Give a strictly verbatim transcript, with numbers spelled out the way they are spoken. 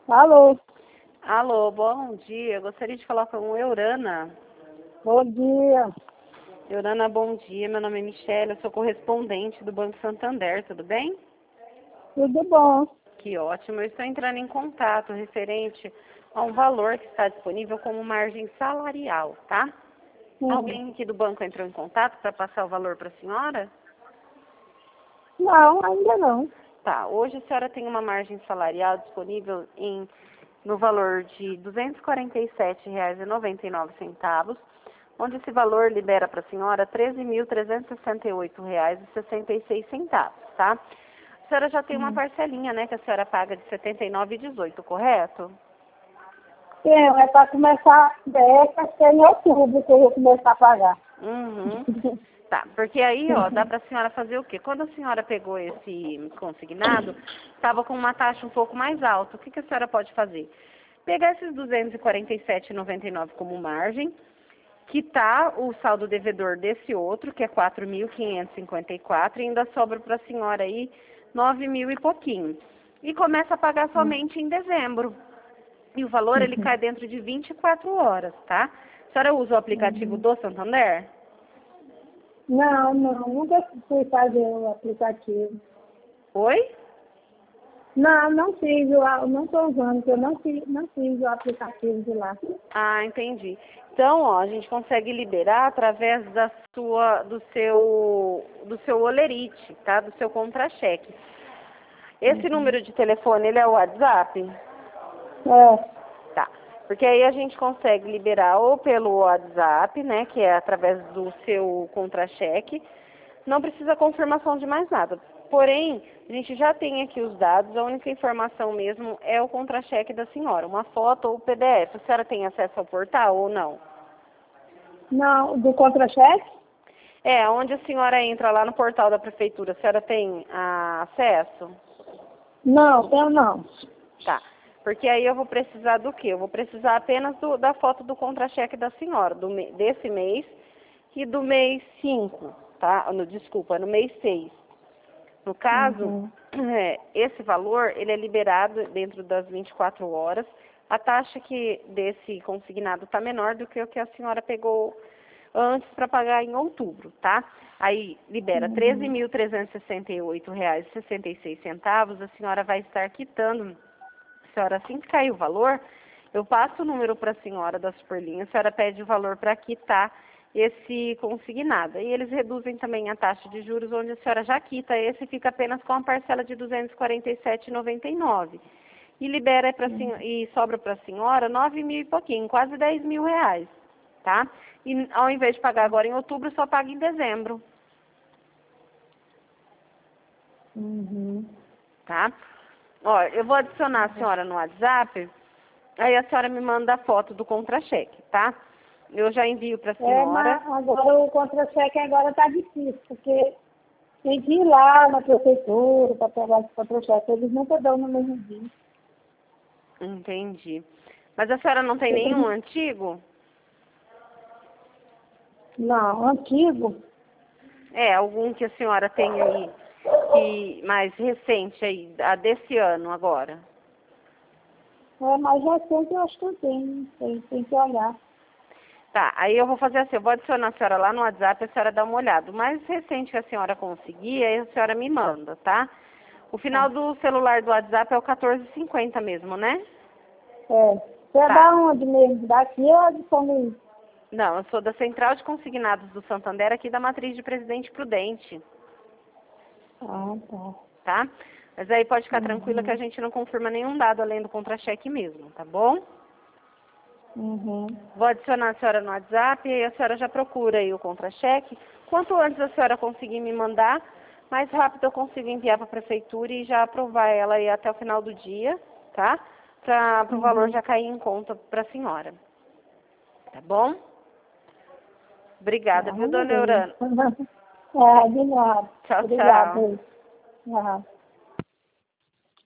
Alô, Alô, bom dia. Eu gostaria de falar com o Eurana. bom dia. Eurana, bom dia. Meu nome é Michelle, eu sou correspondente do Banco Santander, tudo bem? Tudo bom? Que ótimo. Eu estou entrando em contato referente a um valor que está disponível como margem salarial, tá? Hum. Alguém aqui do banco entrou em contato para passar o valor para a senhora? Não, ainda não. Tá, hoje a senhora tem uma margem salarial disponível em, no valor de duzentos e quarenta e sete reais e noventa e nove centavos, onde esse valor libera para a senhora treze mil trezentos e sessenta e oito reais e sessenta e seis centavos, tá? A senhora já tem uma Hum. parcelinha, né, que a senhora paga de setenta e nove reais e dezoito centavos, correto? Sim, é para começar, é que é em outubro que eu vou começar a pagar. Uhum. Tá, porque aí, ó, dá pra senhora fazer o quê? Quando a senhora pegou esse consignado, estava com uma taxa um pouco mais alta. O que, que a senhora pode fazer? Pegar esses duzentos e quarenta e sete reais e noventa e nove centavos como margem, quitar o saldo devedor desse outro, que é quatro mil quinhentos e cinquenta e quatro, e ainda sobra para a senhora aí nove mil e pouquinho. E começa a pagar somente em dezembro. E o valor, ele cai dentro de vinte e quatro horas, tá? A senhora usa o aplicativo Uhum. do Santander? Não, não, nunca fui fazer o aplicativo. Oi? Não, não fiz, o- não estou usando, porque eu não fiz, não fiz o aplicativo de lá. Ah, entendi. Então, ó, a gente consegue liberar através da sua, do seu, do seu olerite, tá? Do seu contra-cheque. Esse Uhum. número de telefone, ele é o WhatsApp? É, Tá. Porque aí a gente consegue liberar ou pelo WhatsApp, né, que é através do seu contra-cheque. Não precisa confirmação de mais nada. Porém, a gente já tem aqui os dados, a única informação mesmo é o contra-cheque da senhora, uma foto ou P D F. A senhora tem acesso ao portal ou não? não, do contra-cheque? É, onde a senhora entra lá no portal da prefeitura, a senhora tem ah, acesso? Não, eu não. Tá. Porque aí eu vou precisar do quê? Eu vou precisar apenas do, da foto do contra-cheque da senhora, do, me- desse mês e do mês cinco, tá? No, desculpa, no mês seis. No caso, Uhum. é, esse valor, ele é liberado dentro das vinte e quatro horas. A taxa que desse consignado está menor do que o que a senhora pegou antes para pagar em outubro, tá? Aí libera treze Uhum. mil trezentos e sessenta e oito reais e sessenta e seis centavos. A senhora vai estar quitando. A senhora, assim que cair o valor, eu passo o número para a senhora da Superlinha, a senhora pede o valor para quitar esse consignado. E eles reduzem também a taxa de juros, onde a senhora já quita esse e fica apenas com a parcela de duzentos e quarenta e sete reais e noventa e nove centavos. E libera pra Uhum. senhora, e sobra para a senhora nove mil e pouquinho, quase dez mil reais, tá? E ao invés de pagar agora em outubro, só paga em dezembro, Uhum. tá? Ó, eu vou adicionar a senhora no WhatsApp. Aí a senhora me manda a foto do contra-cheque, tá? Eu já envio para a É, senhora. mas agora o contra-cheque agora está difícil, porque tem que ir lá na prefeitura para pegar esse contra-cheque. Eles nunca dão no mesmo dia. Entendi. Mas a senhora não tem Eu nenhum tenho- antigo? Não, antigo. É, algum que a senhora tem aí, que mais recente aí, a desse ano agora? É mais recente, eu acho que eu tenho. Tem, tem que olhar. Tá, aí eu vou fazer assim, eu vou adicionar a senhora lá no WhatsApp, a senhora dá uma olhada. O mais recente que a senhora conseguir, aí a senhora me manda, tá? O final Tá. do celular do WhatsApp é o quatorze cinquenta mesmo, né? É. Você é Tá. da onde mesmo? Daqui ou de São Luís? Não, eu sou da Central de Consignados do Santander, aqui da Matriz de Presidente Prudente, Ah, tá. tá? Mas aí pode ficar tranquila que a Uhum. gente não confirma nenhum dado além do contra-cheque mesmo, tá bom? Uhum. Vou adicionar a senhora no WhatsApp e aí a senhora já procura aí o contra-cheque. Quanto antes a senhora conseguir me mandar, mais rápido eu consigo enviar para a prefeitura e já aprovar ela aí até o final do dia, tá? Para o valor Uhum. já cair em conta para a senhora, tá bom? Obrigada, Ah, viu, dona beleza. Eurana? Ah, de nada. Tchau, tchau. Obrigada. Ah.